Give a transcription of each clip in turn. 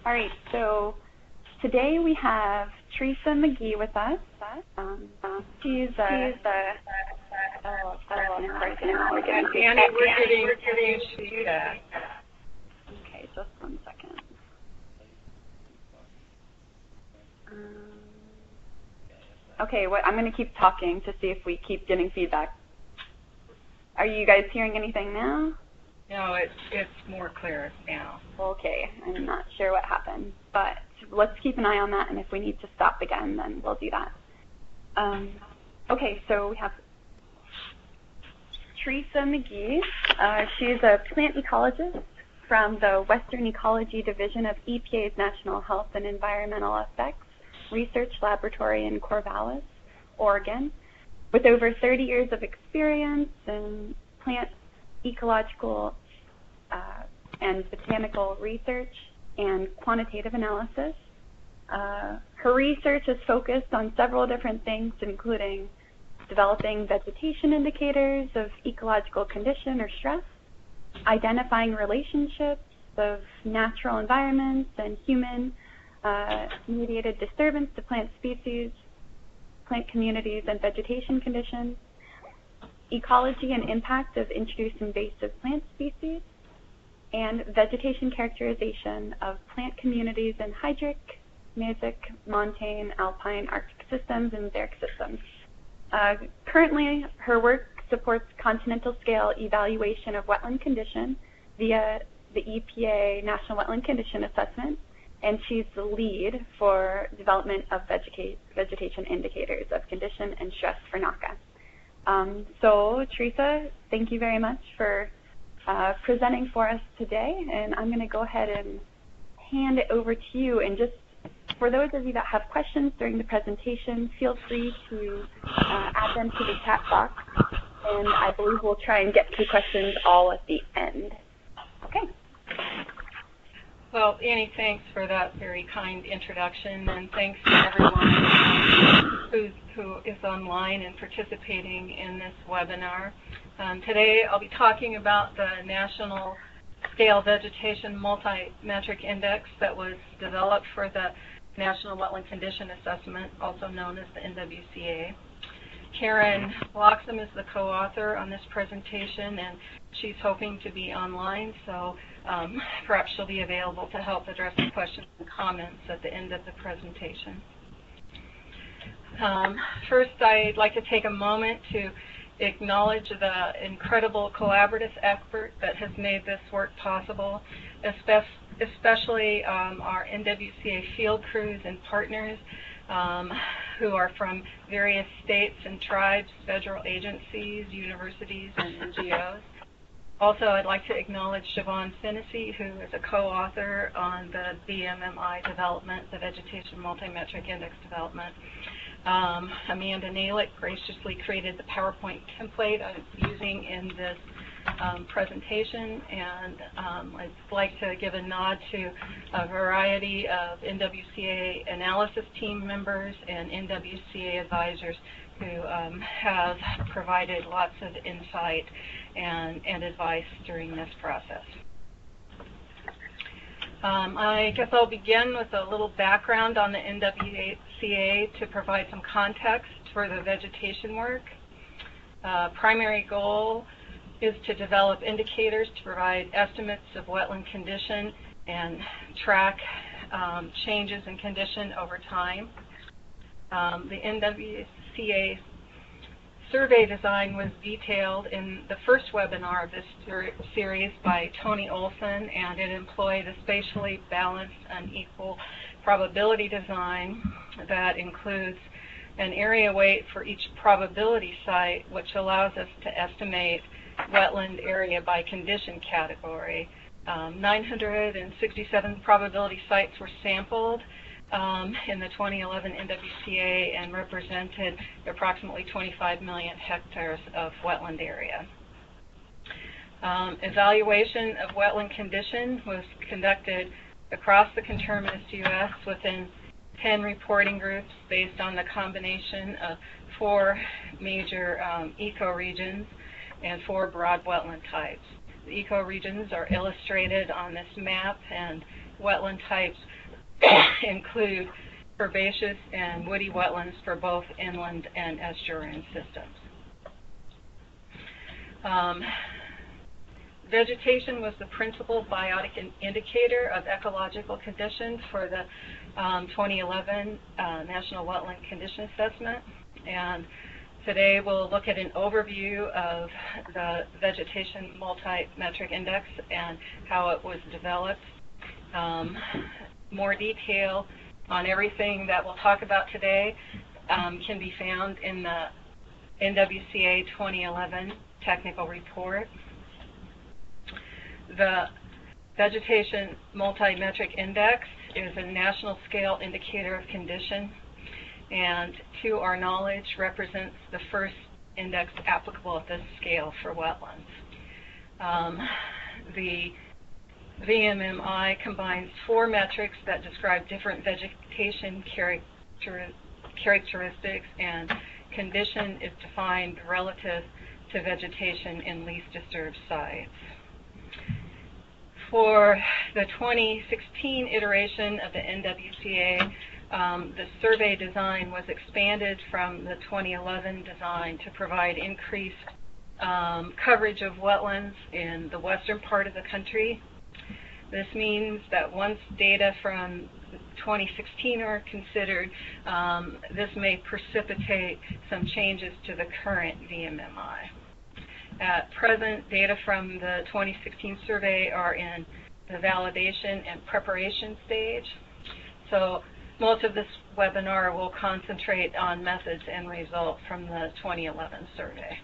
All right, so today we have Teresa McGee with us. She's Annie, we're getting feedback. Okay, just 1 second. Okay, I'm going to keep talking to see if we keep getting feedback. Are you guys hearing anything now? No, it's more clear now. Okay, I'm not sure what happened, but let's keep an eye on that, and if we need to stop again, then we'll do that. Okay, so we have Teresa McGee. She's a plant ecologist from the Western Ecology Division of EPA's National Health and Environmental Effects Research Laboratory in Corvallis, Oregon, with over 30 years of experience in plant ecological and botanical research and quantitative analysis. Her research is focused on several different things, including developing vegetation indicators of ecological condition or stress, identifying relationships of natural environments and human-mediated disturbance to plant species, plant communities, and vegetation conditions, ecology and impact of introduced invasive plant species, and vegetation characterization of plant communities in hydric, mesic, montane, alpine, arctic systems, and xeric systems. Currently, her work supports continental scale evaluation of wetland condition via the EPA National Wetland Condition Assessment, and she's the lead for development of vegetation indicators of condition and stress for NACA. So, Teresa, thank you very much for presenting for us today, and I'm going to go ahead and hand it over to you. And just for those of you that have questions during the presentation, feel free to add them to the chat box, and I believe we'll try and get to questions all at the end. Okay. Well, Annie, thanks for that very kind introduction, and thanks to everyone who is online and participating in this webinar. Today I'll be talking about the National Scale Vegetation Multi-Metric Index that was developed for the National Wetland Condition Assessment, also known as the NWCA. Karen Bloxham is the co-author on this presentation, and she's hoping to be online, so perhaps she'll be available to help address the questions and comments at the end of the presentation. First, I'd like to take a moment to acknowledge the incredible collaborative effort that has made this work possible, especially our NWCA field crews and partners who are from various states and tribes, federal agencies, universities, and NGOs. Also, I'd like to acknowledge Siobhan Finnessy, who is a co-author on the VMMI development, the Vegetation Multi-Metric Index development. Amanda Nalick graciously created the PowerPoint template I'm using in this presentation, and I'd like to give a nod to a variety of NWCA analysis team members and NWCA advisors who have provided lots of insight and advice during this process. I guess I'll begin with a little background on the NWCA to provide some context for the vegetation work. Primary goal is to develop indicators to provide estimates of wetland condition and track changes in condition over time. The NWCA survey design was detailed in the first webinar of this series by Tony Olson, and it employed a spatially balanced unequal probability design that includes an area weight for each probability site, which allows us to estimate wetland area by condition category. 967 probability sites were sampled in the 2011 NWCA and represented approximately 25 million hectares of wetland area. Evaluation of wetland condition was conducted across the conterminous U.S. within 10 reporting groups based on the combination of 4 major ecoregions and 4 broad wetland types. The ecoregions are illustrated on this map, and wetland types include herbaceous and woody wetlands for both inland and estuarine systems. Vegetation was the principal biotic indicator of ecological conditions for the 2011 National Wetland Condition Assessment. And today we'll look at an overview of the Vegetation Multi-Metric Index and how it was developed. More detail on everything that we'll talk about today can be found in the NWCA 2011 Technical Report. The Vegetation Multi-Metric Index is a national scale indicator of condition, and to our knowledge represents the first index applicable at this scale for wetlands. The VMMI combines 4 metrics that describe different vegetation characteristics, and condition is defined relative to vegetation in least disturbed sites. For the 2016 iteration of the NWCA, the survey design was expanded from the 2011 design to provide increased coverage of wetlands in the western part of the country. This means that once data from 2016 are considered, this may precipitate some changes to the current VMMI. At present, data from the 2016 survey are in the validation and preparation stage. So most of this webinar will concentrate on methods and results from the 2011 survey.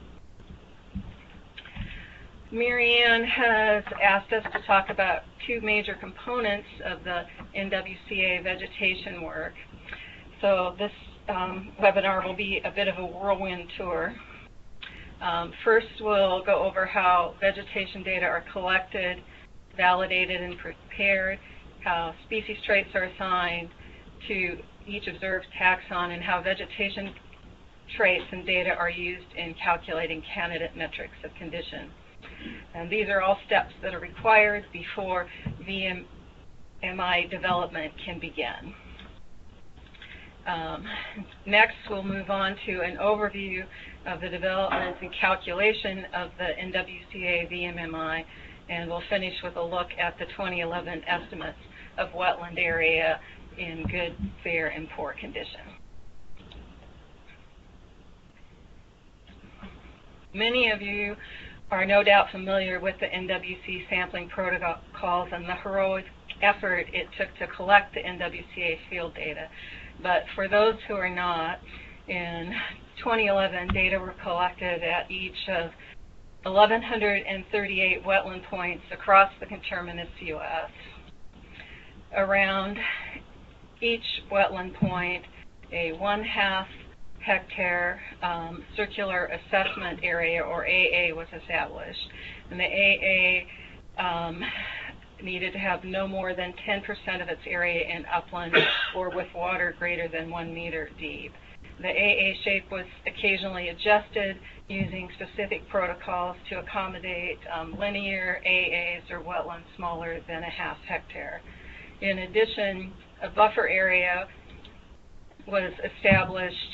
Marianne has asked us to talk about 2 major components of the NWCA vegetation work. So this webinar will be a bit of a whirlwind tour. First, we'll go over how vegetation data are collected, validated, and prepared, how species traits are assigned to each observed taxon, and how vegetation traits and data are used in calculating candidate metrics of condition. And these are all steps that are required before VMMI development can begin. Next, we'll move on to an overview of the development and calculation of the NWCA VMMI, and we'll finish with a look at the 2011 estimates of wetland area in good, fair, and poor condition. Many of you are no doubt familiar with the NWC sampling protocols and the heroic effort it took to collect the NWCA field data. But for those who are not, in 2011, data were collected at each of 1,138 wetland points across the conterminous U.S. Around each wetland point, a 1/2 hectare circular assessment area, or AA, was established. And the AA needed to have no more than 10% of its area in upland or with water greater than 1 meter deep. The AA shape was occasionally adjusted using specific protocols to accommodate linear AAs or wetlands smaller than a 1/2 hectare. In addition, a buffer area was established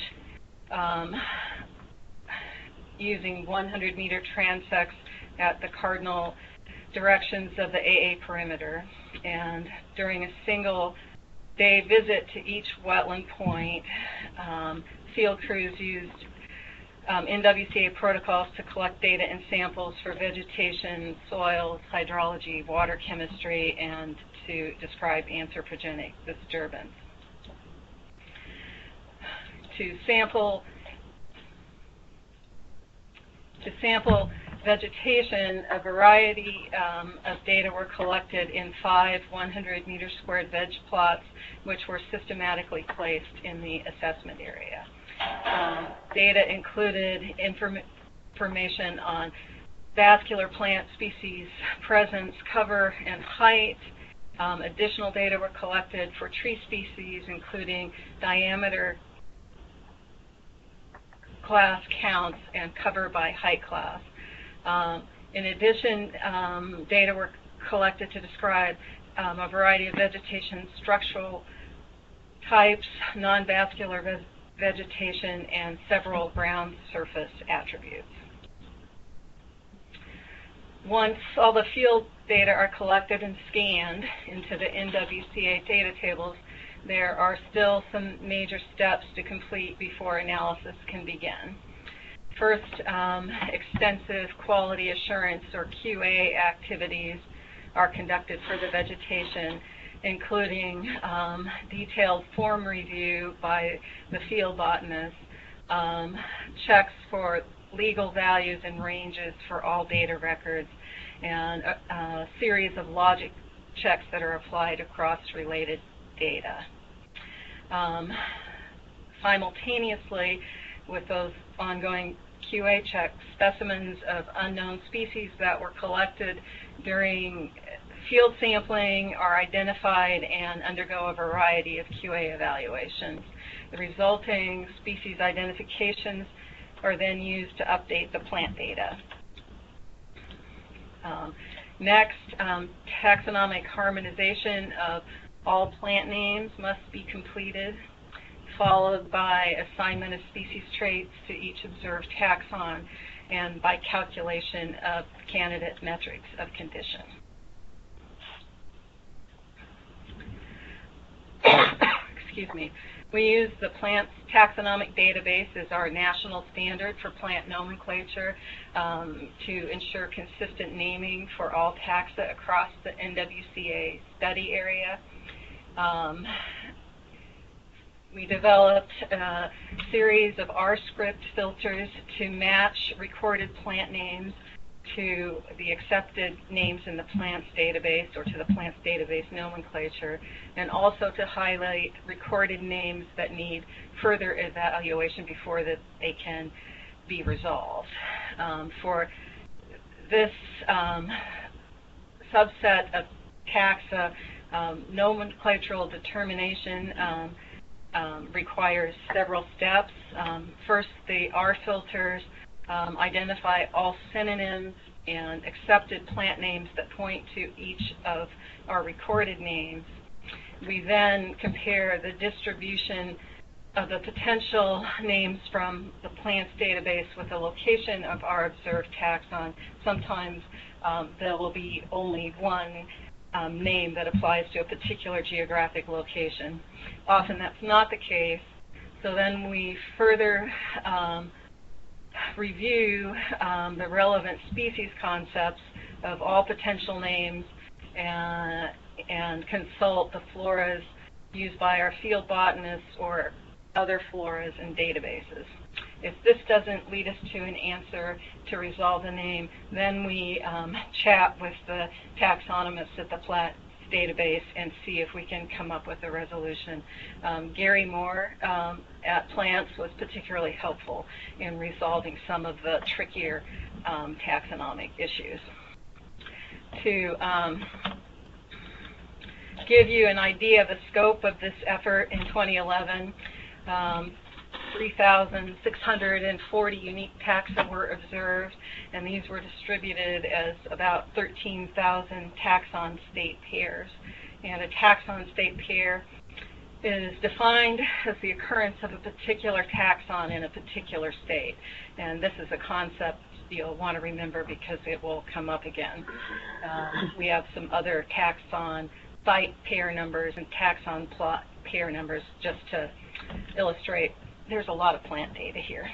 using 100-meter transects at the cardinal directions of the AA perimeter. And during a single day visit to each wetland point, field crews used NWCA protocols to collect data and samples for vegetation, soils, hydrology, water chemistry, and to describe anthropogenic disturbance. To sample vegetation, a variety of data were collected in 5 100-meter squared veg plots, which were systematically placed in the assessment area. Data included information on vascular plant species presence, cover, and height. Additional data were collected for tree species, including diameter, class counts, and cover by height class. In addition, data were collected to describe a variety of vegetation structural types, non-vascular vegetation, and several ground surface attributes. Once all the field data are collected and scanned into the NWCA data tables, there are still some major steps to complete before analysis can begin. First, extensive quality assurance or QA activities are conducted for the vegetation, including detailed form review by the field botanist, checks for legal values and ranges for all data records, and a series of logic checks that are applied across related data. Simultaneously with those ongoing QA checks, specimens of unknown species that were collected during field sampling are identified and undergo a variety of QA evaluations. The resulting species identifications are then used to update the plant data. Next, taxonomic harmonization of all plant names must be completed, followed by assignment of species traits to each observed taxon and by calculation of candidate metrics of condition. Excuse me. We use the Plants Taxonomic Database as our national standard for plant nomenclature to ensure consistent naming for all taxa across the NWCA study area. We developed a series of R-script filters to match recorded plant names to the accepted names in the plants database or to the plants database nomenclature, and also to highlight recorded names that need further evaluation before that they can be resolved. For this subset of taxa, nomenclatural determination requires several steps. First, the R filters identify all synonyms and accepted plant names that point to each of our recorded names. We then compare the distribution of the potential names from the plants database with the location of our observed taxon. Sometimes there will be only one name that applies to a particular geographic location. Often that's not the case. So then we further review the relevant species concepts of all potential names and consult the floras used by our field botanists or other floras and databases. If this doesn't lead us to an answer to resolve the name, then we chat with the taxonomists at the plants database and see if we can come up with a resolution. Gary Moore at Plants was particularly helpful in resolving some of the trickier taxonomic issues. To give you an idea of the scope of this effort in 2011, 3,640 unique taxa were observed, and these were distributed as about 13,000 taxon state pairs. And a taxon state pair is defined as the occurrence of a particular taxon in a particular state. And this is a concept you'll want to remember because it will come up again. We have some other taxon site pair numbers and taxon plot pair numbers just to illustrate. There's a lot of plant data here.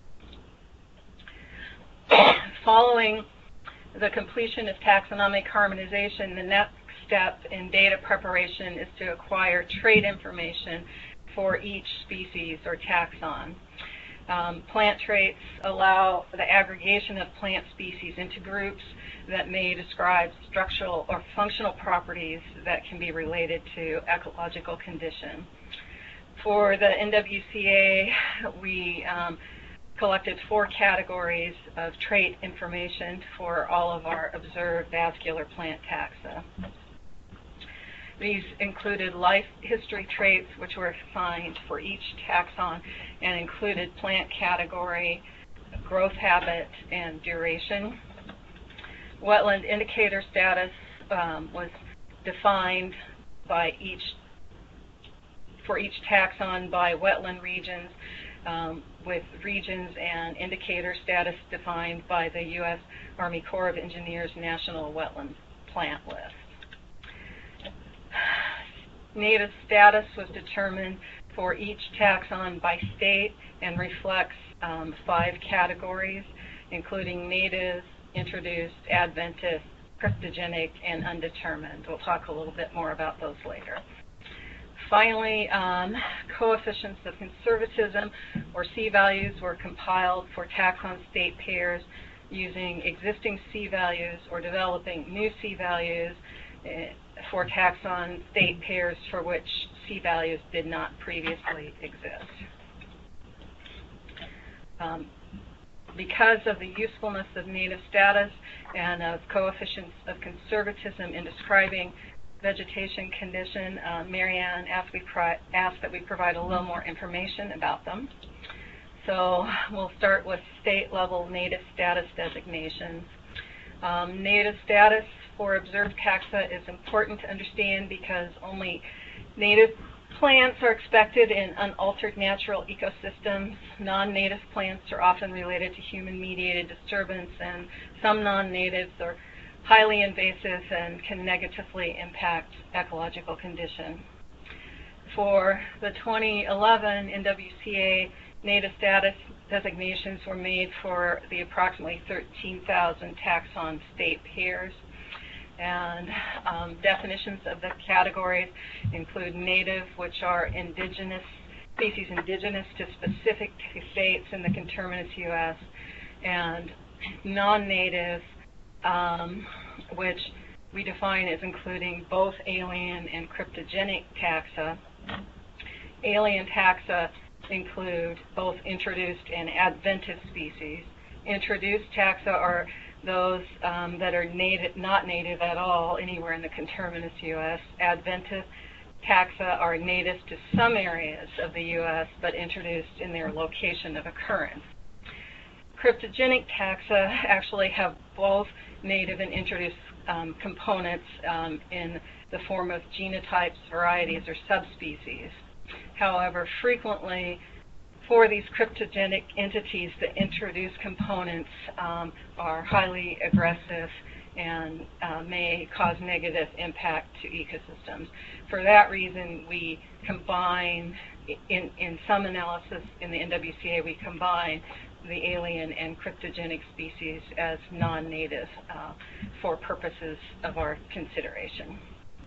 Following the completion of taxonomic harmonization, the next step in data preparation is to acquire trait information for each species or taxon. Plant traits allow the aggregation of plant species into groups that may describe structural or functional properties that can be related to ecological condition. For the NWCA, we collected 4 categories of trait information for all of our observed vascular plant taxa. These included life history traits, which were assigned for each taxon and included plant category, growth habit, and duration. Wetland indicator status was defined by for each taxon by wetland regions, with regions and indicator status defined by the U.S. Army Corps of Engineers National Wetland Plant List. Native status was determined for each taxon by state and reflects 5 categories, including native, introduced, adventist, cryptogenic, and undetermined. We'll talk a little bit more about those later. Finally, coefficients of conservatism, or C-values, were compiled for taxon state pairs using existing C-values or developing new C-values for taxon state pairs for which C-values did not previously exist. Because of the usefulness of native status and of coefficients of conservatism in describing vegetation condition, Marianne asked that we provide a little more information about them. So we'll start with state-level native status designations. Native status for observed taxa is important to understand because only native plants are expected in unaltered natural ecosystems. Non-native plants are often related to human-mediated disturbance, and some non-natives are highly invasive and can negatively impact ecological condition. For the 2011 NWCA, native status designations were made for the approximately 13,000 taxon state pairs. And definitions of the categories include native, which are indigenous, species indigenous to specific states in the conterminous U.S., and non-native, which we define as including both alien and cryptogenic taxa. Alien taxa include both introduced and adventist species. Introduced taxa are those that are not native at all anywhere in the conterminous U.S. Adventist taxa are native to some areas of the U.S. but introduced in their location of occurrence. Cryptogenic taxa actually have both native and introduced components in the form of genotypes, varieties, or subspecies. However, frequently for these cryptogenic entities, the introduced components are highly aggressive and may cause negative impact to ecosystems. For that reason, we combine, in some analysis in the NWCA, we combine the alien and cryptogenic species as non-native for purposes of our consideration.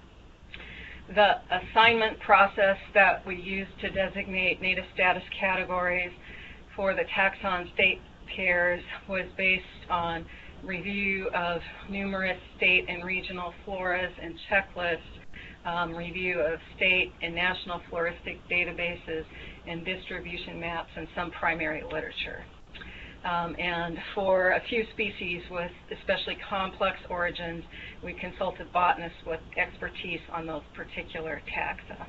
The assignment process that we use to designate native status categories for the taxon state pairs was based on review of numerous state and regional floras and checklists, review of state and national floristic databases, and distribution maps and some primary literature. And for a few species with especially complex origins, we consulted botanists with expertise on those particular taxa.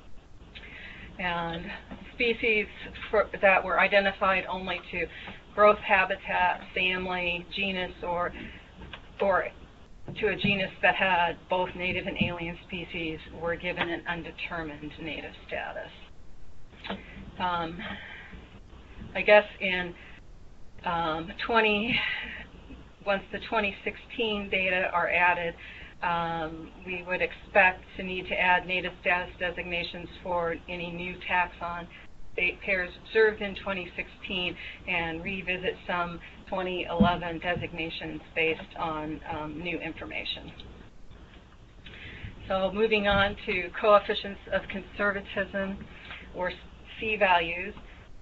And species that were identified only to growth habitat, family, genus, or to a genus that had both native and alien species were given an undetermined native status. I guess in once the 2016 data are added, we would expect to need to add native status designations for any new taxon state pairs observed in 2016 and revisit some 2011 designations based on new information. So moving on to coefficients of conservatism, or C-values.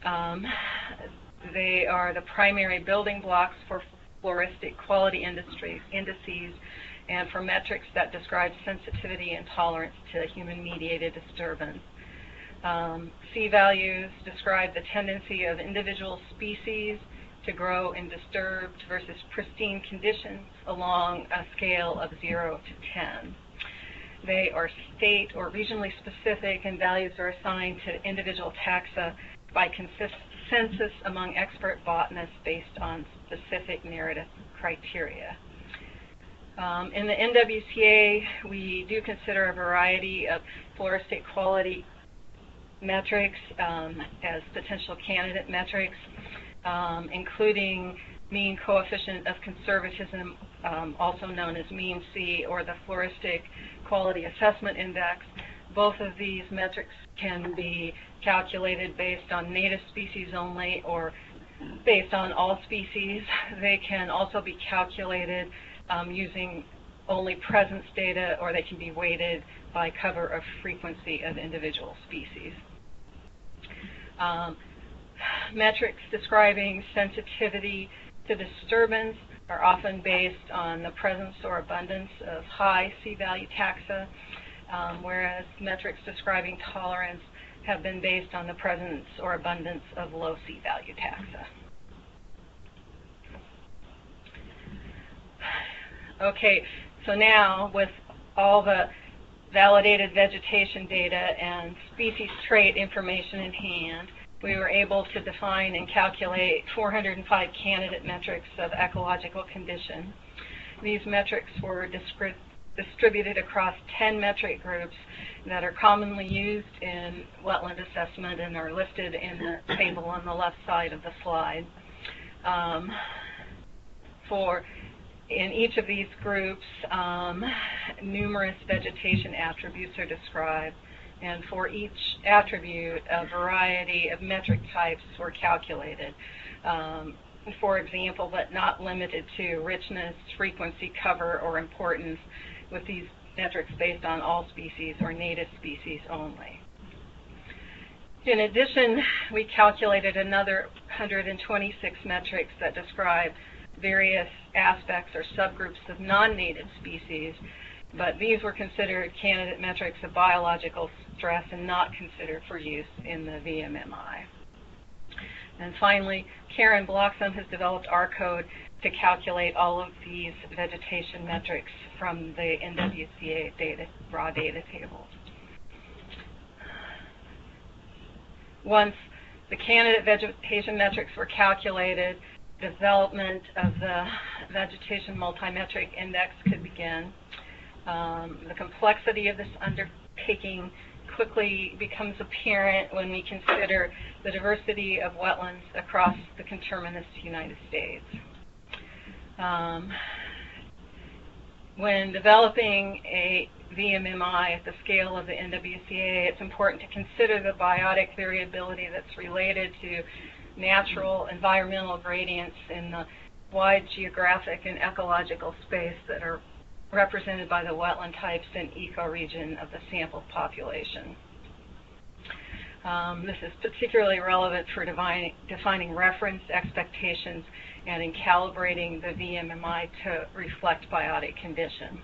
They are the primary building blocks for floristic quality indices and for metrics that describe sensitivity and tolerance to human-mediated disturbance. C-values describe the tendency of individual species to grow in disturbed versus pristine conditions along a scale of 0 to 10. They are state or regionally specific, and values are assigned to individual taxa by consensus among expert botanists based on specific narrative criteria. In the NWCA, we do consider a variety of floristic quality metrics as potential candidate metrics, including mean coefficient of conservatism, also known as mean C, or the Floristic Quality Assessment Index. Both of these metrics can be calculated based on native species only or based on all species. They can also be calculated using only presence data, or they can be weighted by cover of frequency of individual species. Metrics describing sensitivity to disturbance are often based on the presence or abundance of high C-value taxa, whereas metrics describing tolerance have been based on the presence or abundance of low C-value taxa. Okay, so now with all the validated vegetation data and species trait information in hand, we were able to define and calculate 405 candidate metrics of ecological condition. These metrics were distributed across 10 metric groups that are commonly used in wetland assessment and are listed in the table on the left side of the slide. In each of these groups, numerous vegetation attributes are described, and for each attribute, a variety of metric types were calculated. For example, but not limited to richness, frequency, cover, or importance, with these metrics based on all species or native species only. In addition, we calculated another 126 metrics that describe various aspects or subgroups of non-native species, but these were considered candidate metrics of biological stress and not considered for use in the VMMI. And finally, Karen Bloxham has developed R-code to calculate all of these vegetation metrics from the NWCA data, raw data tables. Once the candidate vegetation metrics were calculated, development of the vegetation multimetric index could begin. The complexity of this undertaking quickly becomes apparent when we consider the diversity of wetlands across the conterminous United States. When developing a VMMI at the scale of the NWCA, it's important to consider the biotic variability that's related to natural environmental gradients in the wide geographic and ecological space that are represented by the wetland types and ecoregion of the sample population. This is particularly relevant for defining reference expectations and in calibrating the VMMI to reflect biotic condition.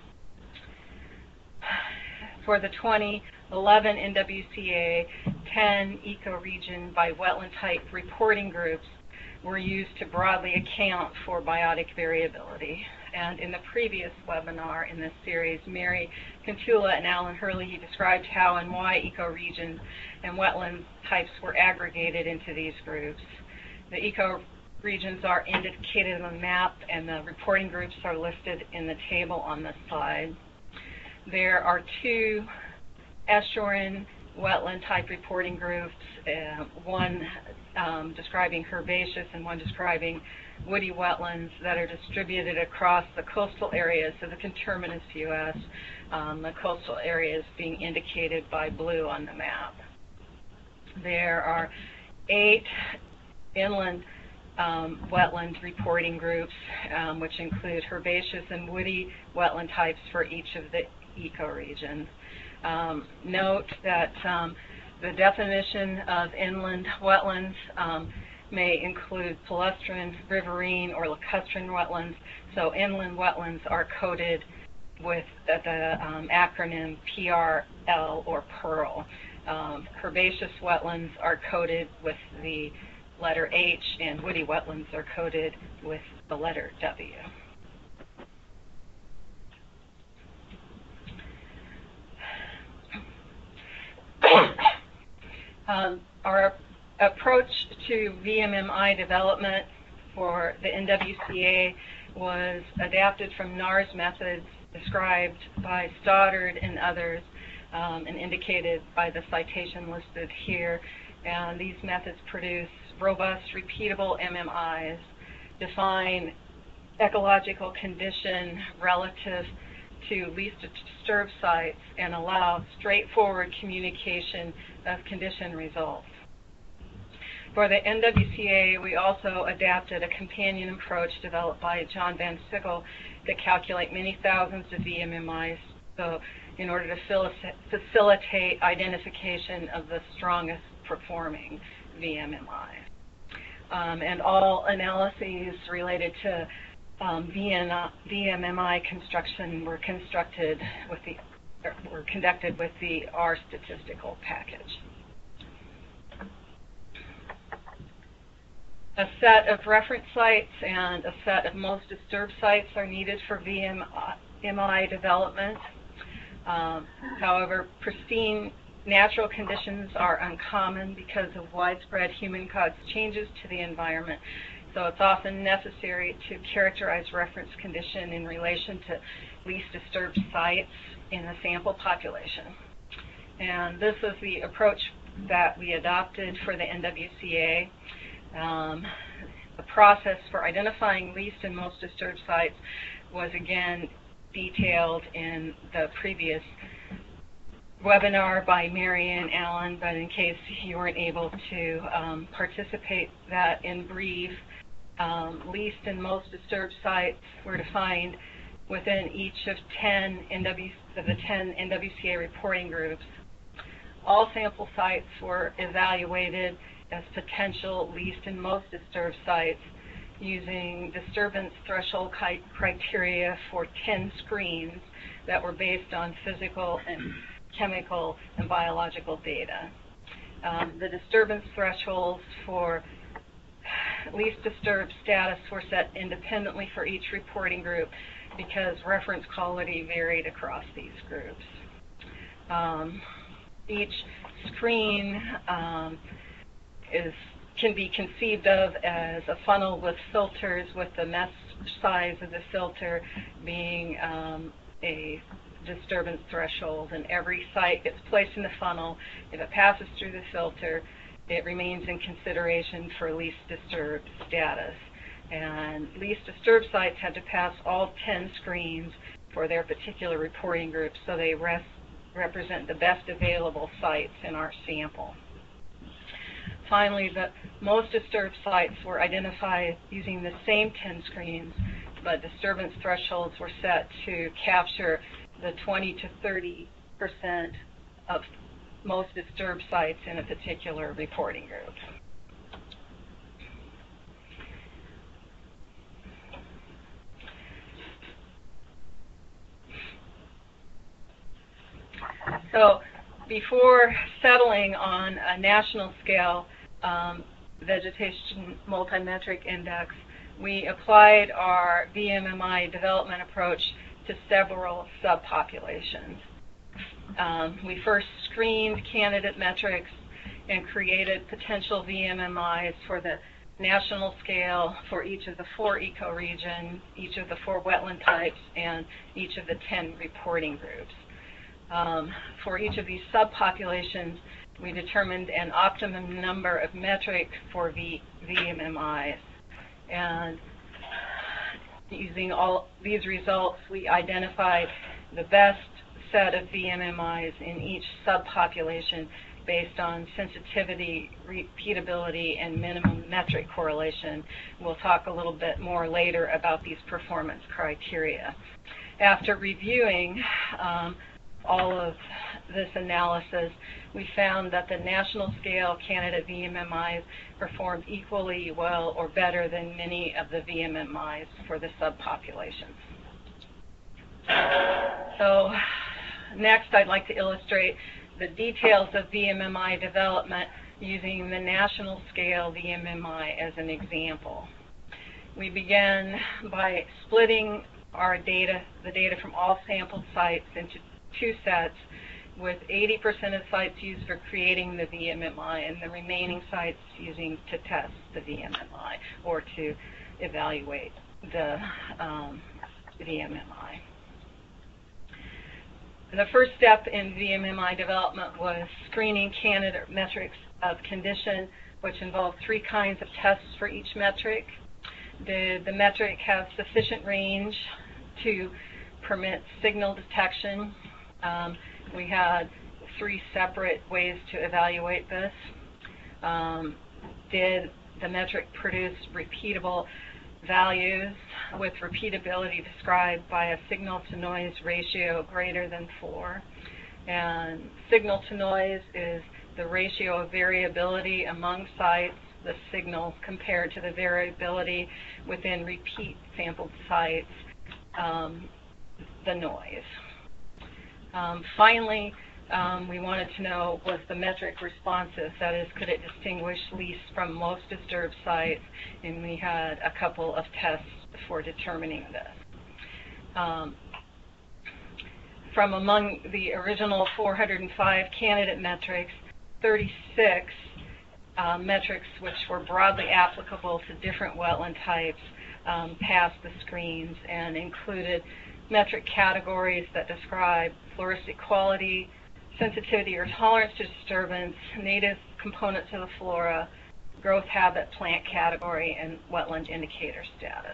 For the 2011 NWCA, 10 ecoregion by wetland type reporting groups were used to broadly account for biotic variability. And in the previous webinar in this series, Mary Cantula and Alan Hurley described how and why ecoregions and wetland types were aggregated into these groups. The ecoregions are indicated on the map, and the reporting groups are listed in the table on this slide. There are two estuarine wetland type reporting groups, one describing herbaceous and one describing woody wetlands that are distributed across the coastal areas of the conterminous U.S., the coastal areas being indicated by blue on the map. There are 8 inland wetland reporting groups, which include herbaceous and woody wetland types for each of the ecoregions. Note that the definition of inland wetlands may include palustrine, riverine, or lacustrine wetlands. So inland wetlands are coded with the acronym PRL or PEARL. Herbaceous wetlands are coded with the letter H, and woody wetlands are coded with the letter W. Our approach to VMMI development for the NWCA was adapted from NARS methods described by Stoddard and others, and indicated by the citation listed here. And these methods produce robust, repeatable MMIs, define ecological condition relative to least disturbed sites, and allow straightforward communication of condition results. For the NWCA, we also adapted a companion approach developed by John Van Sickle to calculate many thousands of VMMIs, so in order to facilitate identification of the strongest performing VMMIs. And all analyses related to VMMI construction were conducted with the R statistical package. A set of reference sites and a set of most disturbed sites are needed for VMMI development. However, pristine natural conditions are uncommon because of widespread human-caused changes to the environment. So it's often necessary to characterize reference condition in relation to least disturbed sites in the sample population. And this is the approach that we adopted for the NWCA. The process for identifying least and most disturbed sites was again detailed in the previous webinar by Marian Allen, but in case you weren't able to participate that in brief, least and most disturbed sites were defined within each of the 10 NWCA reporting groups. All sample sites were evaluated as potential least and most disturbed sites using disturbance threshold criteria for 10 screens that were based on physical and chemical and biological data. The disturbance thresholds for least disturbed status were set independently for each reporting group because reference quality varied across these groups. Each screen can be conceived of as a funnel with filters, with the mesh size of the filter being a disturbance threshold, and every site gets placed in the funnel. If it passes through the filter, it remains in consideration for least disturbed status. And least disturbed sites had to pass all 10 screens for their particular reporting group, so they represent the best available sites in our sample. Finally, the most disturbed sites were identified using the same 10 screens, but disturbance thresholds were set to capture the 20 to 30% of most disturbed sites in a particular reporting group. So before settling on a national scale vegetation multimetric index, we applied our VMMI development approach to several subpopulations. We first screened candidate metrics and created potential VMMIs for the national scale for each of the 4 ecoregions, each of the 4 wetland types, and each of the 10 reporting groups. For each of these subpopulations, we determined an optimum number of metrics for VMMIs. And using all these results, we identified the best set of VMMIs in each subpopulation based on sensitivity, repeatability, and minimum metric correlation. We'll talk a little bit more later about these performance criteria. After reviewing all of this analysis, we found that the national scale candidate VMMIs performed equally well or better than many of the VMMIs for the subpopulations. So next, I'd like to illustrate the details of VMMI development using the national scale VMMI as an example. We began by splitting our data, the data from all sampled sites, into 2 sets, with 80% of sites used for creating the VMMI and the remaining sites using to test the VMMI or to evaluate the VMMI. The first step in VMMI development was screening candidate metrics of condition, which involved 3 kinds of tests for each metric. Did the metric have sufficient range to permit signal detection? We had 3 separate ways to evaluate this. Did the metric produce repeatable values with repeatability described by a signal-to-noise ratio greater than 4? And signal-to-noise is the ratio of variability among sites, the signal compared to the variability within repeat sampled sites, the noise. Finally, we wanted to know, was the metric responsive? That is, could it distinguish least from most disturbed sites? And we had a couple of tests for determining this. From among the original 405 candidate metrics, 36 metrics which were broadly applicable to different wetland types passed the screens and included metric categories that describe floristic quality, sensitivity or tolerance to disturbance, native components of the flora, growth habit, plant category, and wetland indicator status.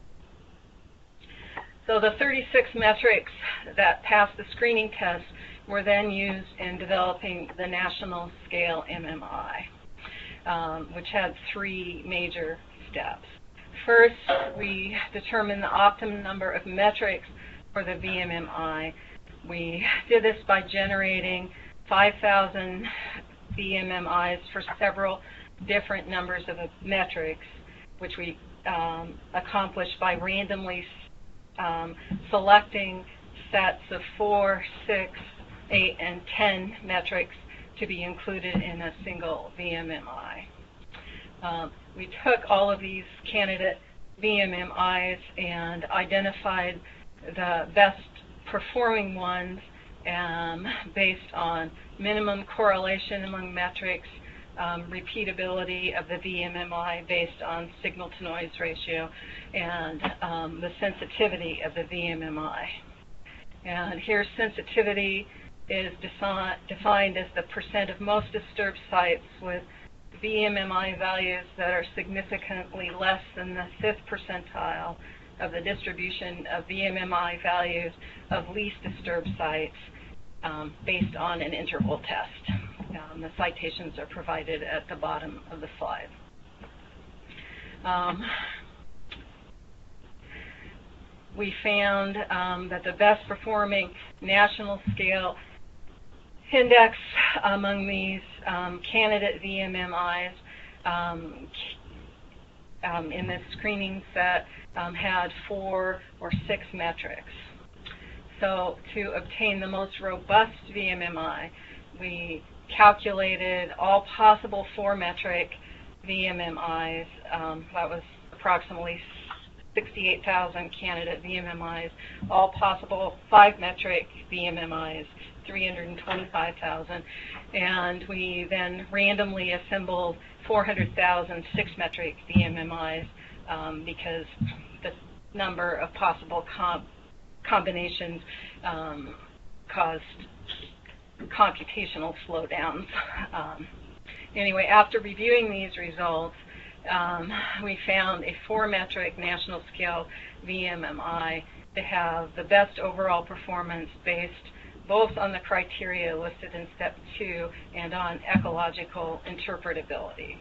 So the 36 metrics that passed the screening test were then used in developing the national scale MMI, which had 3 major steps. First, we determined the optimum number of metrics for the VMMI. We did this by generating 5,000 VMMIs for several different numbers of metrics, which we accomplished by randomly selecting sets of 4, 6, 8, and 10 metrics to be included in a single VMMI. We took all of these candidate VMMIs and identified the best performing ones based on minimum correlation among metrics, repeatability of the VMMI based on signal-to-noise ratio, and the sensitivity of the VMMI. And here sensitivity is defined as the percent of most disturbed sites with VMMI values that are significantly less than the 5th percentile of the distribution of VMMI values of least disturbed sites based on an interval test. The citations are provided at the bottom of the slide. We found that the best performing national scale index among these candidate VMMIs in this screening set had 4 or 6 metrics. So to obtain the most robust VMMI, we calculated all possible 4-metric VMMIs. That was approximately 68,000 candidate VMMIs, all possible 5-metric VMMIs, 325,000, and we then randomly assembled 400,000 6-metric VMMIs because the number of possible combinations caused computational slowdowns. Anyway, after reviewing these results, we found a 4-metric national scale VMMI to have the best overall performance based both on the criteria listed in Step 2 and on ecological interpretability.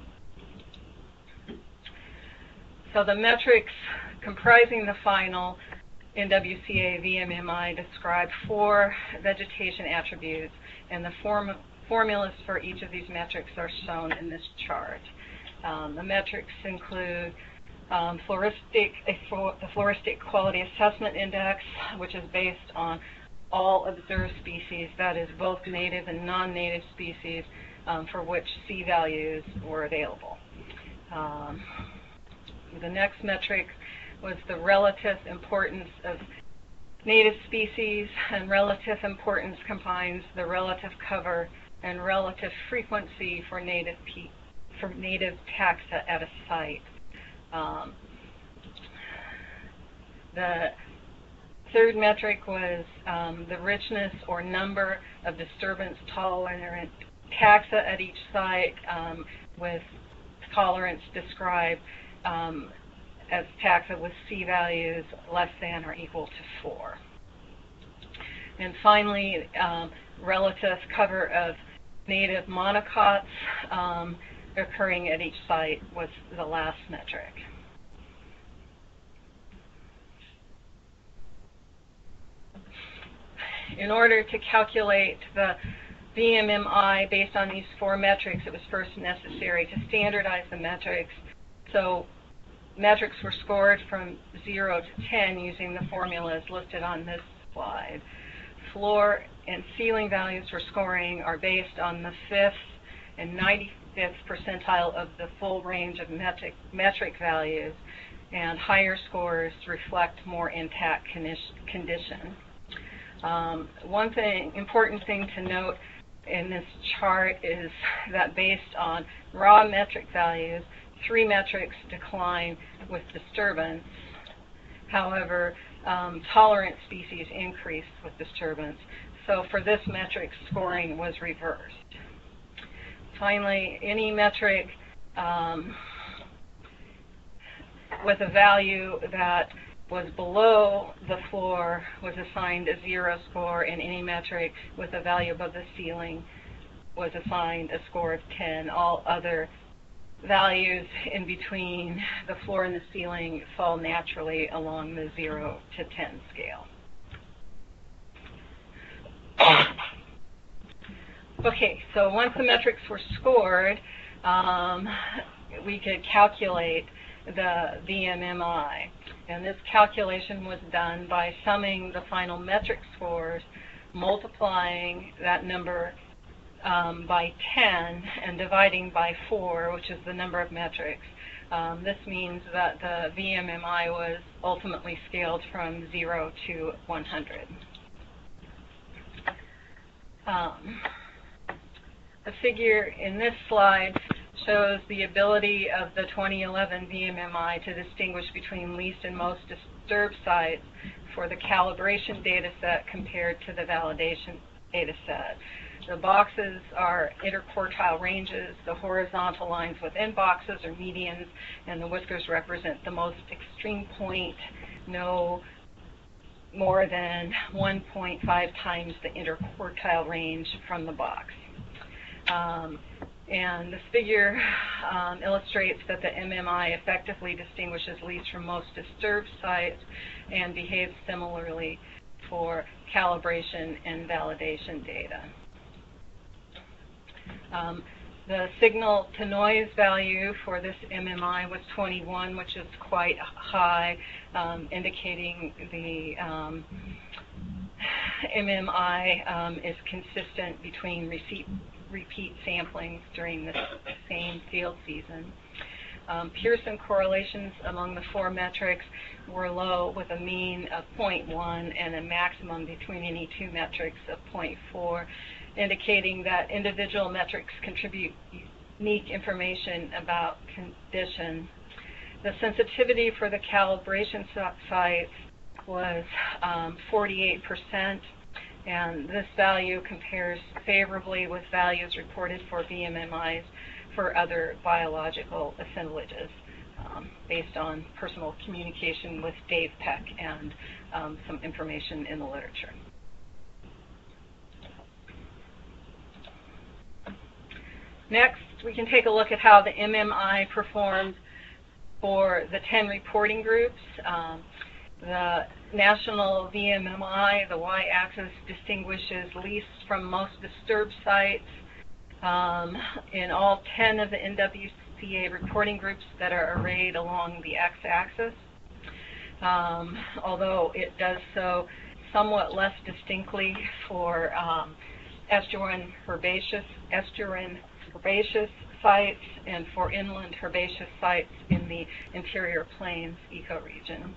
So the metrics comprising the final NWCA VMMI describe 4 vegetation attributes, and the formulas for each of these metrics are shown in this chart. The metrics include the Floristic Quality Assessment Index, which is based on all observed species, that is both native and non-native species, for which C values were available. The next metric was the relative importance of native species, and relative importance combines the relative cover and relative frequency for native taxa at a site. The third metric was the richness or number of disturbance-tolerant taxa at each site, with tolerance described as taxa with C-values less than or equal to 4. And finally, relative cover of native monocots occurring at each site was the last metric. In order to calculate the VMMI based on these 4 metrics, it was first necessary to standardize the metrics. So metrics were scored from 0 to 10 using the formulas listed on this slide. Floor and ceiling values for scoring are based on the 5th and 95th percentile of the full range of metric values, and higher scores reflect more intact condition. One important thing to note in this chart is that based on raw metric values, 3 metrics decline with disturbance. However, tolerant species increased with disturbance. So for this metric, scoring was reversed. Finally, any metric with a value that was below the floor was assigned a 0 score, and any metric with a value above the ceiling was assigned a score of 10. All other values in between the floor and the ceiling fall naturally along the 0 to 10 scale. Okay, so once the metrics were scored, we could calculate the VMMI. And this calculation was done by summing the final metric scores, multiplying that number by 10, and dividing by 4, which is the number of metrics. This means that the VMMI was ultimately scaled from 0 to 100. The figure in this slide shows the ability of the 2011 VMMI to distinguish between least and most disturbed sites for the calibration data set compared to the validation data set. The boxes are interquartile ranges. The horizontal lines within boxes are medians, and the whiskers represent the most extreme point, no more than 1.5 times the interquartile range from the box. And this figure illustrates that the MMI effectively distinguishes least from most disturbed sites and behaves similarly for calibration and validation data. The signal-to-noise value for this MMI was 21, which is quite high, indicating the MMI is consistent between repeat samplings during the same field season. Pearson correlations among the 4 metrics were low, with a mean of 0.1 and a maximum between any 2 metrics of 0.4, indicating that individual metrics contribute unique information about condition. The sensitivity for the calibration sites was 48%, and this value compares favorably with values reported for VMMIs for other biological assemblages, based on personal communication with Dave Peck and some information in the literature. Next, we can take a look at how the MMI performed for the 10 reporting groups. The national VMMI, the y-axis, distinguishes least from most disturbed sites in all 10 of the NWCA reporting groups that are arrayed along the x-axis, although it does so somewhat less distinctly for estuarine herbaceous sites and for inland herbaceous sites in the interior plains ecoregion.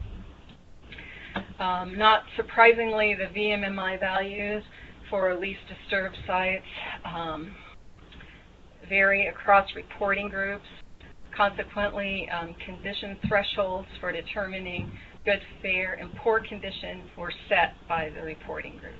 Not surprisingly, the VMMI values for least disturbed sites vary across reporting groups. Consequently, condition thresholds for determining good, fair, and poor condition were set by the reporting groups.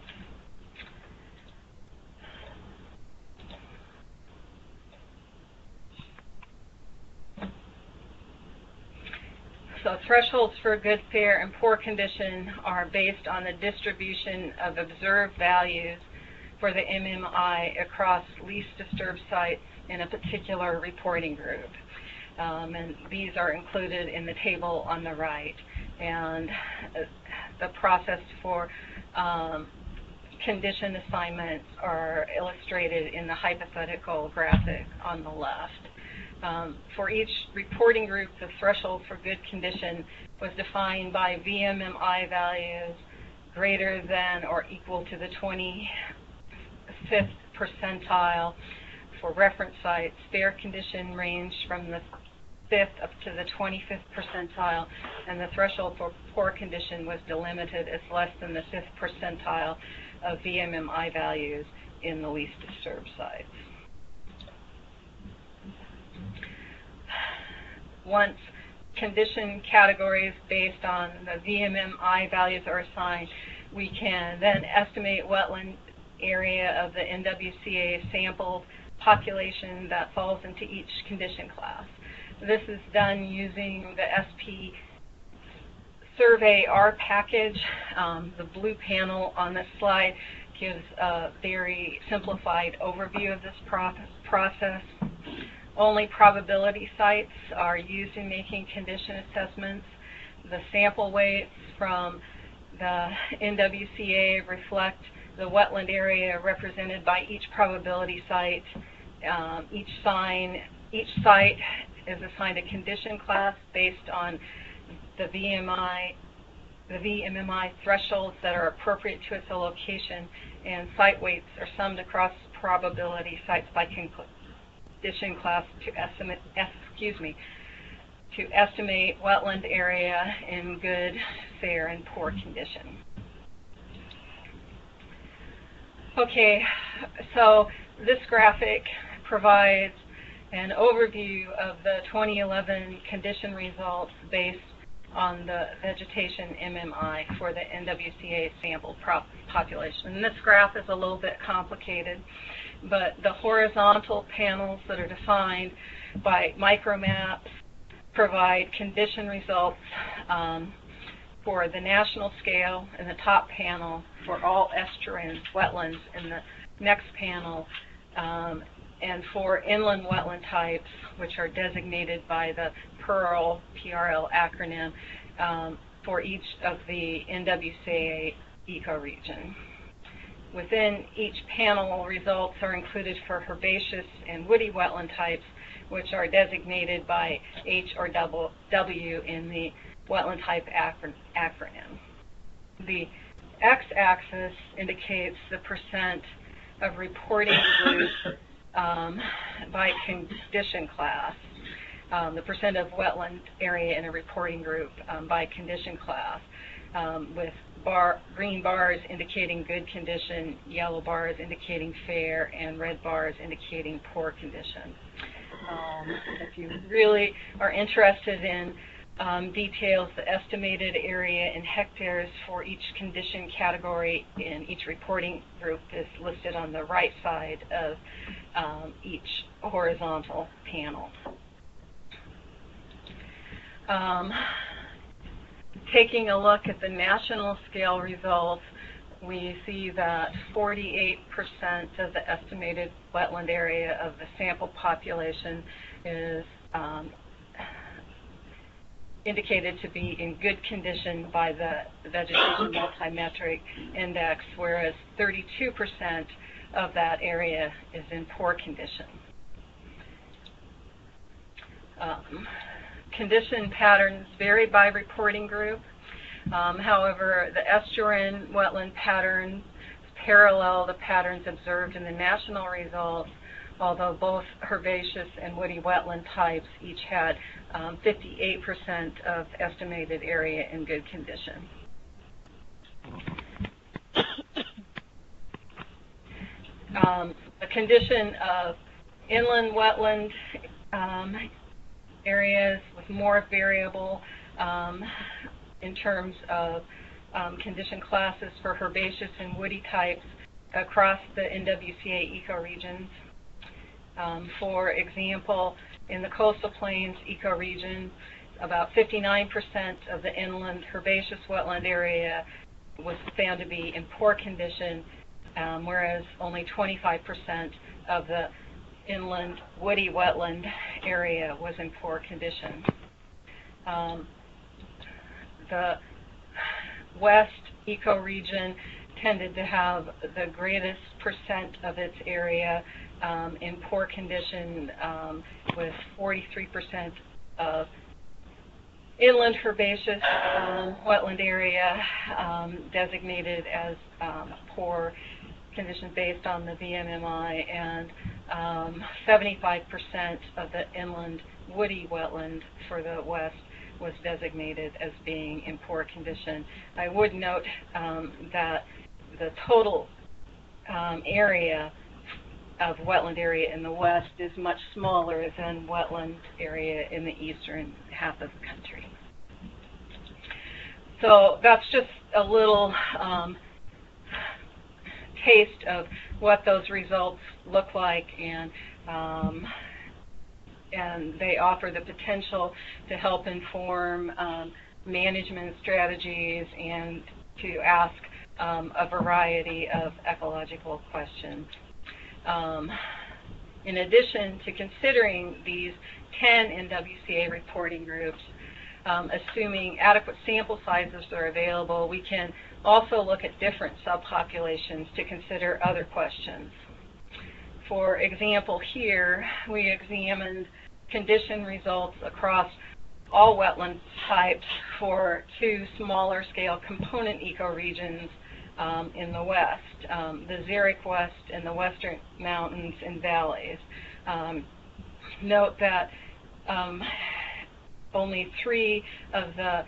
So thresholds for good, fair, and poor condition are based on the distribution of observed values for the MMI across least disturbed sites in a particular reporting group. And these are included in the table on the right. And the process for condition assignments are illustrated in the hypothetical graphic on the left. For each reporting group, the threshold for good condition was defined by VMMI values greater than or equal to the 25th percentile. For reference sites, fair condition ranged from the 5th up to the 25th percentile, and the threshold for poor condition was delimited as less than the 5th percentile of VMMI values in the least disturbed sites. Once condition categories based on the VMMI values are assigned, we can then estimate wetland area of the NWCA sampled population that falls into each condition class. This is done using the SP Survey R package. The blue panel on this slide gives a very simplified overview of this process. Only probability sites are used in making condition assessments. The sample weights from the NWCA reflect the wetland area represented by each probability site. Each site is assigned a condition class based on the VMMI thresholds that are appropriate to its location, and site weights are summed across probability sites by condition class to estimate wetland area in good, fair, and poor condition. Okay, so this graphic provides an overview of the 2011 condition results based on the vegetation MMI for the NWCA sample population. And this graph is a little bit complicated, but the horizontal panels that are defined by micromaps provide condition results for the national scale in the top panel for all estuarine wetlands in the next panel, and for inland wetland types, which are designated by the PRL acronym, for each of the NWCA ecoregion. Within each panel, results are included for herbaceous and woody wetland types, which are designated by H or W in the wetland type acronym. The x-axis indicates the percent of reporting groups by condition class, the percent of wetland area in a reporting group by condition class, with green bars indicating good condition, yellow bars indicating fair, and red bars indicating poor condition. If you really are interested in details, the estimated area in hectares for each condition category in each reporting group is listed on the right side of each horizontal panel. Taking a look at the national scale results, we see that 48% of the estimated wetland area of the sample population is indicated to be in good condition by the Vegetation Multimetric Index, whereas 32% of that area is in poor condition. Condition patterns vary by reporting group. However, the estuarine wetland patterns parallel the patterns observed in the national results, although both herbaceous and woody wetland types each had 58% of estimated area in good condition. The condition of inland wetland areas with more variable in terms of condition classes for herbaceous and woody types across the NWCA ecoregions. For example, in the coastal plains ecoregion, about 59% of the inland herbaceous wetland area was found to be in poor condition, whereas only 25% of the inland woody wetland area was in poor condition. The west ecoregion tended to have the greatest percent of its area in poor condition, with 43% of inland herbaceous wetland area designated as poor condition based on the VMMI, and 75% of the inland woody wetland for the west was designated as being in poor condition. I would note that the total area of wetland area in the west is much smaller than wetland area in the eastern half of the country. So that's just a little taste of what those results look like, and they offer the potential to help inform management strategies and to ask a variety of ecological questions. In addition to considering these 10 NWCA reporting groups, assuming adequate sample sizes are available, we can also look at different subpopulations to consider other questions. For example, here we examined condition results across all wetland types for 2 smaller scale component ecoregions in the west, the Xeric West and the Western Mountains and Valleys. Note that only 3 of the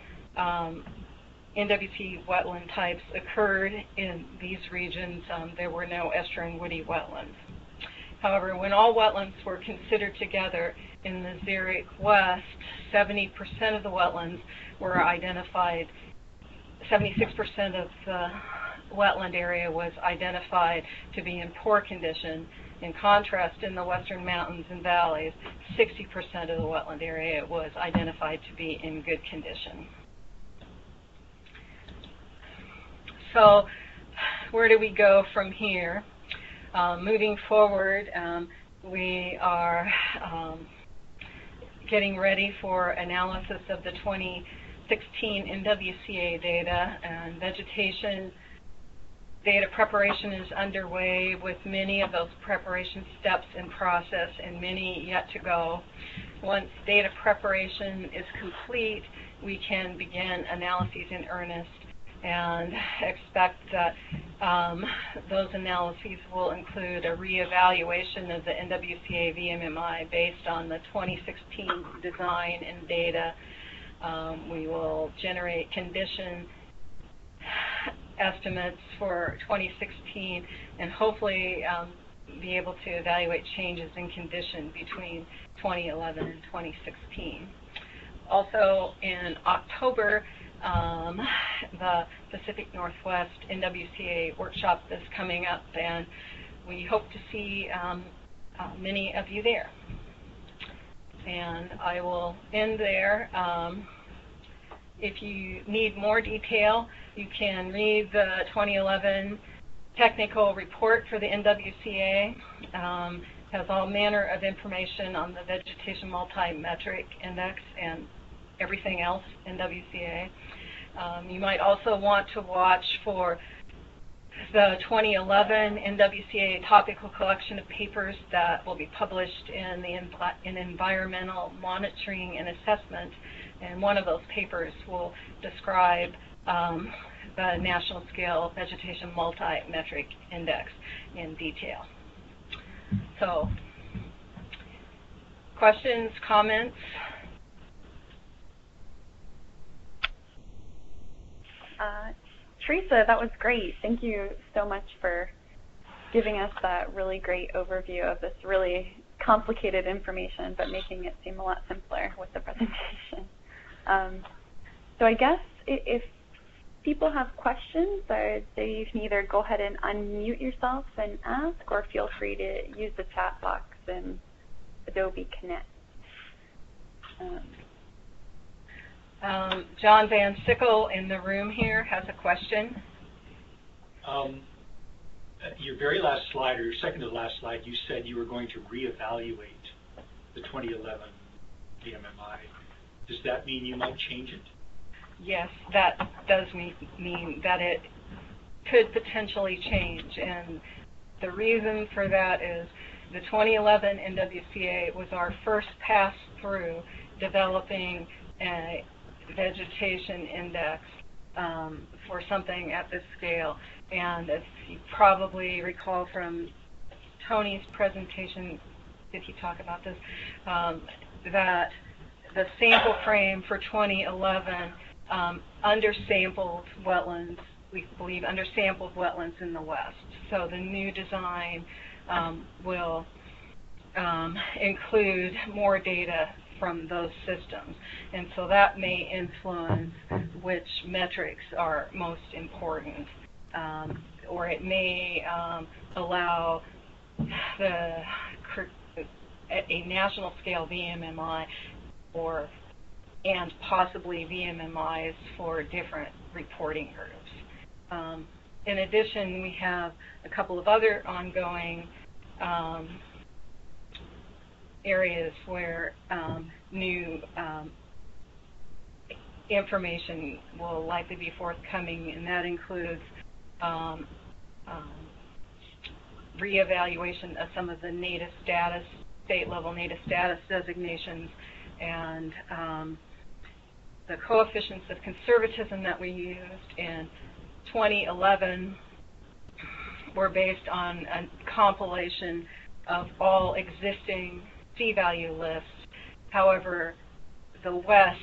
NWC wetland types occurred in these regions. There were no estuarine woody wetlands. However, when all wetlands were considered together in the Xeric West, 70% of the wetlands were identified, 76% of the wetland area was identified to be in poor condition. In contrast, in the Western Mountains and Valleys, 60% of the wetland area was identified to be in good condition. So where do we go from here? Moving forward, we are getting ready for analysis of the 2016 NWCA data, and vegetation data preparation is underway with many of those preparation steps in process and many yet to go. Once data preparation is complete, we can begin analyses in earnest and expect that those analyses will include a reevaluation of the NWCA VMMI based on the 2016 design and data. We will generate condition estimates for 2016 and hopefully be able to evaluate changes in condition between 2011 and 2016. Also in October, the Pacific Northwest NWCA workshop is coming up, and we hope to see many of you there. And I will end there. If you need more detail, you can read the 2011 technical report for the NWCA. Has all manner of information on the Vegetation Multi-Metric Index and everything else NWCA. You might also want to watch for the 2011 NWCA topical collection of papers that will be published in Environmental Monitoring and Assessment, and one of those papers will describe the national scale Vegetation Multi-Metric Index in detail. So, questions, comments? Teresa, that was great. Thank you so much for giving us that really great overview of this really complicated information, but making it seem a lot simpler with the presentation. So I guess if people have questions, I'd say you can either go ahead and unmute yourself and ask, or feel free to use the chat box in Adobe Connect. John Van Sickle in the room here has a question. Your very last slide, or your second to last slide, you said you were going to reevaluate the 2011 VMMI. Does that mean you might change it? Yes, that does mean that it could potentially change, and the reason for that is the 2011 NWCA was our first pass through developing a vegetation index for something at this scale. And as you probably recall from Tony's presentation, did he talk about this, that the sample frame for 2011 undersampled wetlands, we believe undersampled wetlands in the west. So the new design will include more data from those systems. And so that may influence which metrics are most important. Or it may allow a national scale VMMI and possibly VMMIs for different reporting groups. In addition, we have a couple of other ongoing areas where new information will likely be forthcoming, and that includes reevaluation of some of the native status, state-level native status designations, and the coefficients of conservatism that we used in 2011 were based on a compilation of all existing C-value lists. However, the West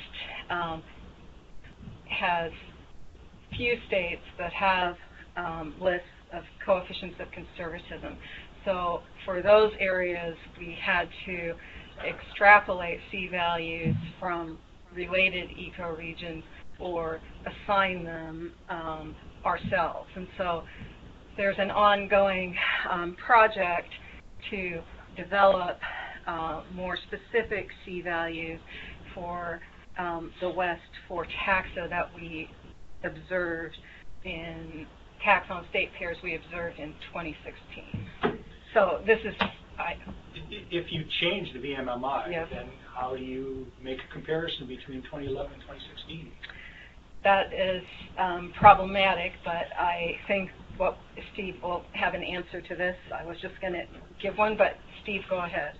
has few states that have lists of coefficients of conservatism. So for those areas, we had to extrapolate C-values from related ecoregions or assign them ourselves. And so there's an ongoing project to develop more specific C-values for the West for taxa that we observed in taxon state pairs we observed in 2016. So this is... If you change the VMMI, yes, then how do you make a comparison between 2011 and 2016? That is problematic, but I think Steve will have an answer to this. I was just going to give one, but Steve, go ahead.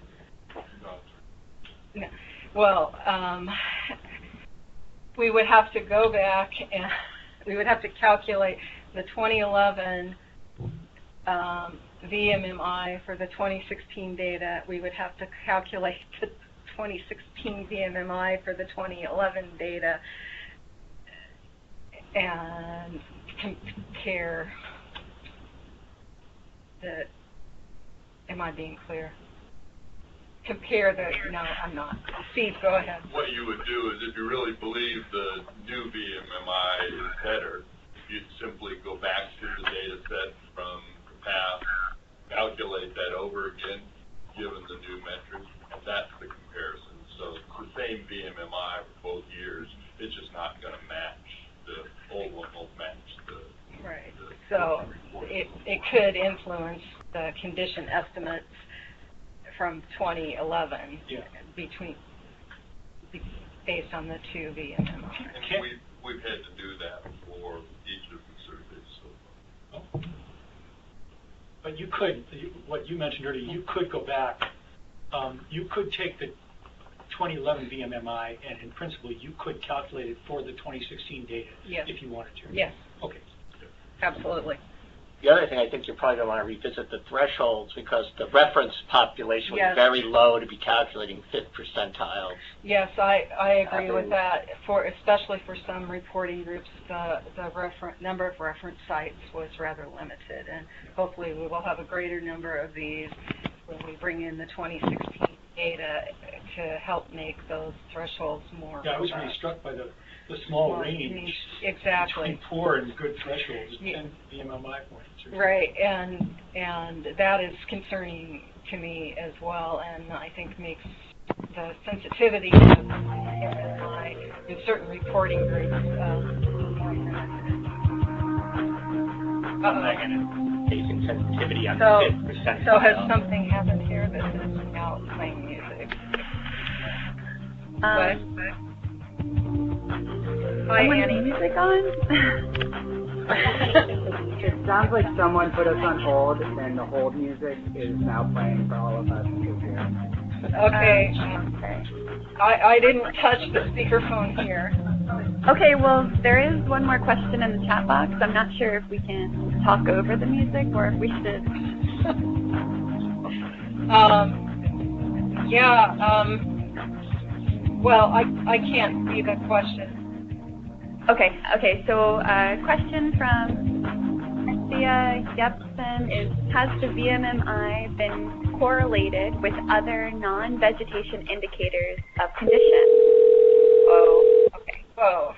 No. Well, we would have to go back and we would have to calculate the 2011 VMMI for the 2016 data. We would have to calculate the 2016 VMMI for the 2011 data and compare the, am I being clear? Compare the, no, I'm not. Steve, go ahead. What you would do is if you really believe the new VMMI is better, you'd simply go back to the data set from the past, calculate that over again, given the new metrics, and that's the comparison. So it's the same VMMI for both years. It's just not going to match. The old one won't match the... Right. So it could influence the condition estimates from 2011 based on the two VMMIs. We've had to do that for each of the surveys so far. Oh. But you could, what you mentioned earlier, you could go back, you could take the 2011 VMMI and in principle you could calculate it for the 2016 data if you wanted to. Yes. Okay. Absolutely. The other thing, I think you're probably going to want to revisit the thresholds because the reference population was very low to be calculating fifth percentiles. Yes, I agree with that. Especially for some reporting groups, the number of reference sites was rather limited, and hopefully we will have a greater number of these when we bring in the 2016 data to help make those thresholds more. Yeah, I was really struck by the small range exactly between poor and good thresholds, 10 VMMI points. Right, and that is concerning to me as well, and I think makes the sensitivity of VMMI in certain reporting groups more Facing sensitivity on so, 5%. So has something happened here? This is now playing music. Hi, Annie. Music on? It sounds like someone put us on hold, and the hold music is now playing for all of us to hear. Okay. I didn't touch the speakerphone here. Okay, well, there is one more question in the chat box. I'm not sure if we can talk over the music or if we should. Well, I can't see the question. Okay, so question from Marcia Yepsen is, has the VMMI been correlated with other non-vegetation indicators of condition? Oh, okay. Oh.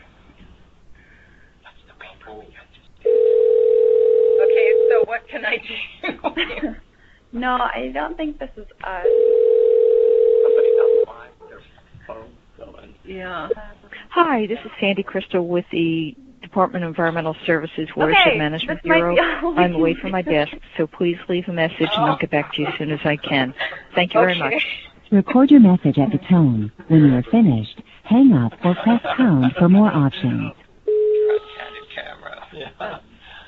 Okay, so what can I do? No, I don't think this is us. Somebody else line, their phone going. Yeah. Hi, this is Sandy Crystal with the Department of Environmental Services Watershed Management Bureau. I'm away from my desk, so please leave a message and I'll get back to you as soon as I can. Thank you very much. Record your message at the tone. When you are finished, hang up or press pound for more options. Candid camera. Yeah.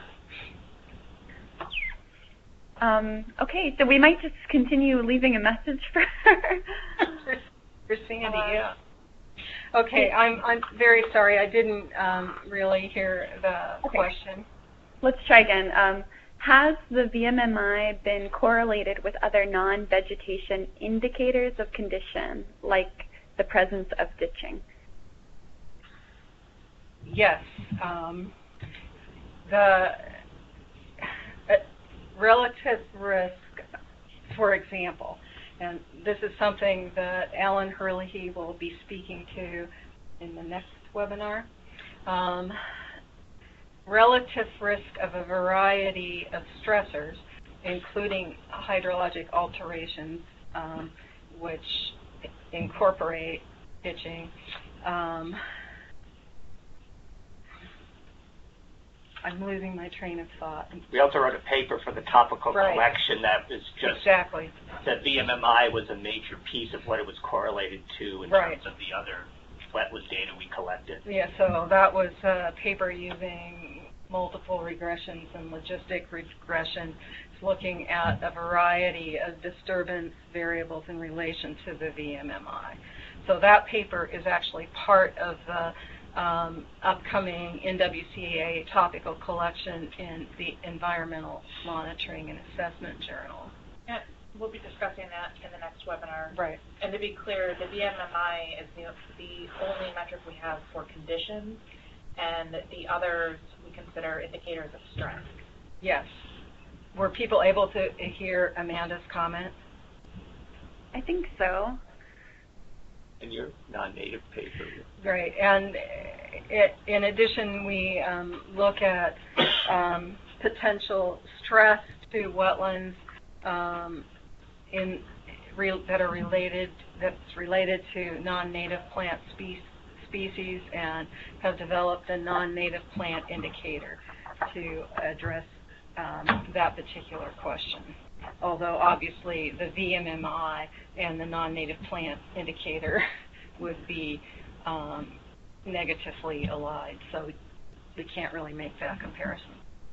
Okay, so we might just continue leaving a message for her. For Sandy, yeah. Okay, I'm very sorry. I didn't really hear the question. Let's try again. Has the VMMI been correlated with other non-vegetation indicators of condition, like the presence of ditching? Yes. The relative risk, for example, and this is something that Alan Herlihy will be speaking to in the next webinar. Relative risk of a variety of stressors, including hydrologic alterations, which incorporate ditching. I'm losing my train of thought. We also wrote a paper for the topical collection that was just that VMMI was a major piece of what it was correlated to in terms of the other wetland data we collected. Yeah, so that was a paper using multiple regressions and logistic regression, looking at a variety of disturbance variables in relation to the VMMI. So that paper is actually part of the upcoming NWCA topical collection in the Environmental Monitoring and Assessment Journal. Yeah, we'll be discussing that in the next webinar. Right. And to be clear, the VMMI is the only metric we have for conditions, and the others we consider indicators of stress. Yes. Were people able to hear Amanda's comment? I think so. In your non-native paper. Right, and in addition, we look at potential stress to wetlands that's related to non-native plant species, and have developed a non-native plant indicator to address that particular question. Although obviously the VMMI and the non-native plant indicator would be negatively allied, so we can't really make that comparison.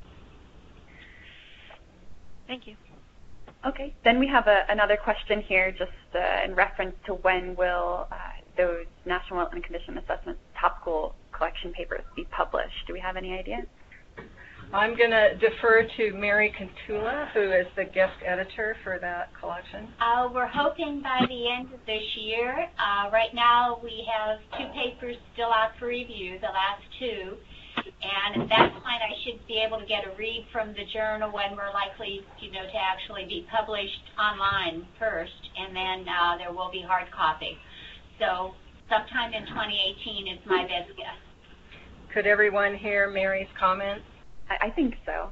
Thank you. Okay, then we have another question here, just in reference to when will those National Wetland Condition Assessment topical collection papers be published. Do we have any idea? I'm going to defer to Mary Cantula, who is the guest editor for that collection. We're hoping by the end of this year. Right now we have 2 papers still out for review, the last 2. And at that point, I should be able to get a read from the journal when we're likely, to actually be published online first, and then there will be hard copy. So sometime in 2018 is my best guess. Could everyone hear Mary's comments? I think so.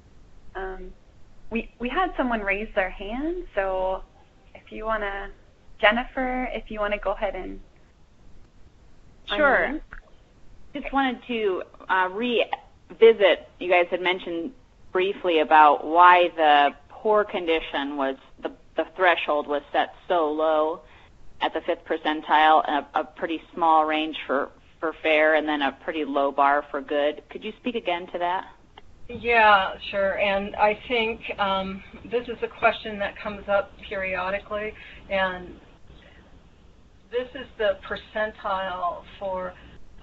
We had someone raise their hand, so if you want to, Jennifer, if you want to go ahead and Sure. unmute. Just wanted to revisit, you guys had mentioned briefly about why the poor condition was, the threshold was set so low at the 5th percentile, and a pretty small range for fair, and then a pretty low bar for good. Could you speak again to that? Yeah, sure. And I think this is a question that comes up periodically, and this is the percentile for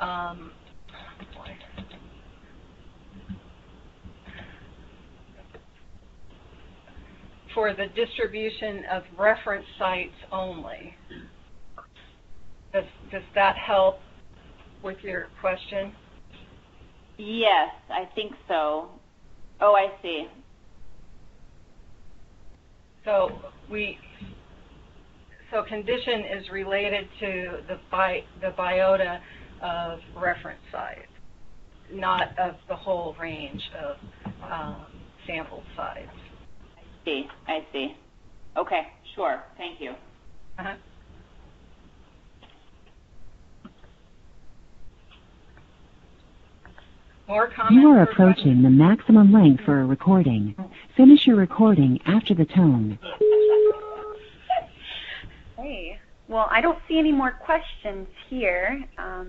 the distribution of reference sites only. Does that help with your question? Yes, I think so. Oh, I see. So condition is related to the biota of reference size, not of the whole range of sample size. I see. Okay, sure. Thank you. Uh-huh. More comments? You are approaching the maximum length for a recording. Finish your recording after the tone. Hey, well, I don't see any more questions here.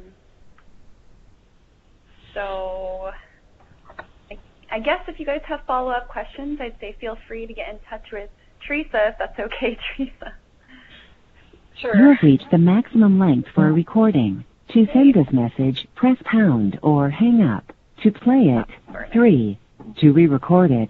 So I guess if you guys have follow-up questions, I'd say feel free to get in touch with Teresa, if that's okay, Teresa. Sure. You have reached the maximum length for a recording. To send this message, press pound or hang up. To play it, 3. To re-record it,